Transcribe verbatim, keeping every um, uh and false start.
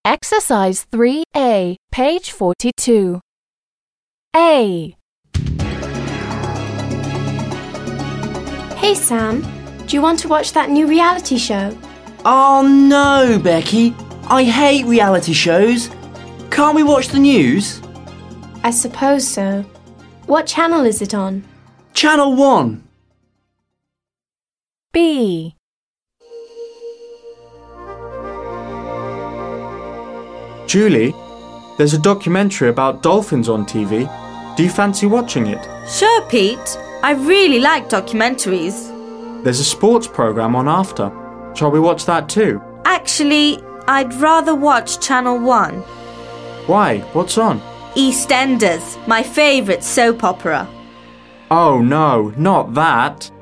Exercise three A, page forty-two. A. Hey Sam, do you want to watch that new reality show? Oh no, Becky. I hate reality shows. Can't we watch the news? I suppose so. What channel is it on? Channel one. B. Julie, there's a documentary about dolphins on T V. Do you fancy watching it? Sure, Pete. I really like documentaries. There's a sports programme on after. Shall we watch that too? Actually, I'd rather watch Channel one. Why? What's on? EastEnders, my favourite soap opera. Oh no, not that.